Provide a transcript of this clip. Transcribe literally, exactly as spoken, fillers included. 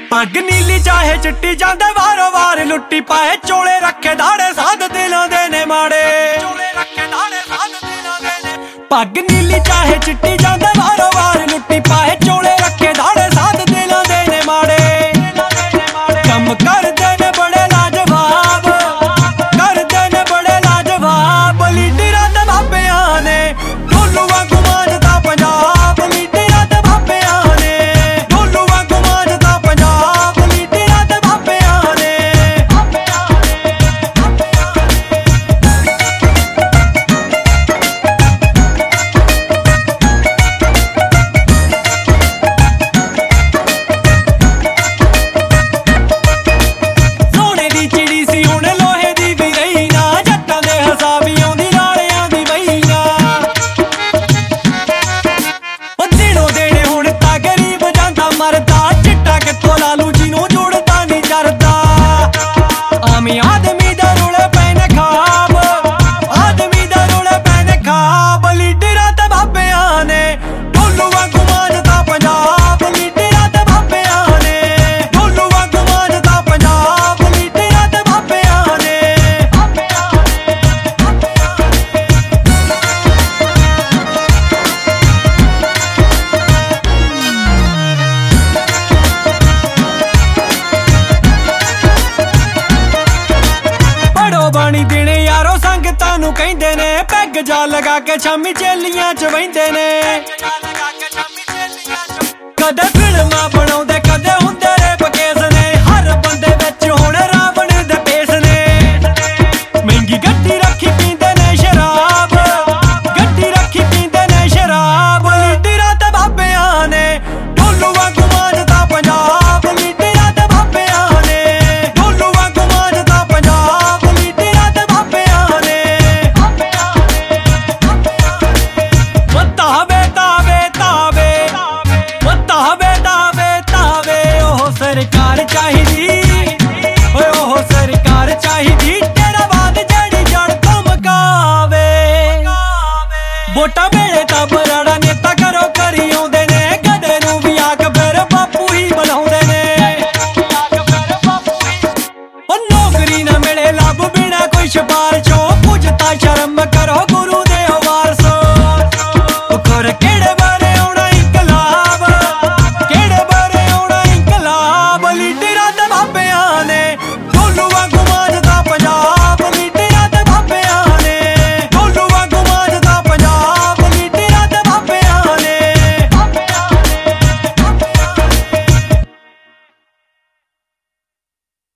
पग नीली चाहे चिट्टी जांदे वारो वार लुट्टी पाए चोले रखे दाड़े साध दिलों दे ने माड़े पग नीली चाहे चिट्टी जांदे वारो वार लुट्टी पाए चोले रखे दाड़े साध दिलों दे ने माड़े कम कर दे ने बड़े लाजवाब कर दे ने बड़े लाजवाब लीडरां ते बाबियां ने ढोलू वांगू मांजदा पंजाब लीडरां ते बाबियां ने ढोलू वांगू मांजदा पंजाब लीडरां ते बाबियां ने सोने दी चिड़ी सी हुण लोहे दी भी रही ना जट्टां दे हिसाबी आउंदी नालियां दी वहीना ओ दिनों देने हुण तां गरीब जांदा मरदा चिट्टा कित्थों लालू जी नूं जुड़दा नी चरदा आमी आदमी दा रुले पैने खाब आदमी दा रुले पैने खाब लीडरां ते बाबियां ने ढोलू वांगू मांजदा पंजाब लीडरां ते बाबियां ने ढोलू वांगू मांजदा पंजाब लीडरां ते बाबियां ने पढ़ो बाणी देने यारो संगतां नूं कहिंदे ने पैग जा लगा के शामी चेलियां च वहिंदे ने कदे फिल्मां बनाउंदे कदे हुंदे रेप केस ने हर बंदे विच हुण रावण दे पेस ने महंगी गड्डी रखी पींदे ने शराब गड्डी रखी पींदे ने शराब लीडरां ते बाबियां ने ढोलू वांगू मांजदा पंजाब लीडरां ते बाबियां ने ढोलू वांगू मांजदा पंजाब लीडरां ते बाबियां ने ओ तावे तावे तावे ओ तावे तावे तावे ओह सरकार चाहिदी ओए ओह सरकार चाहिदी तेरा बात जड़ी जड़ तो मकावे वोटां वेले तां बराड़ा नेता करो करी आउंदे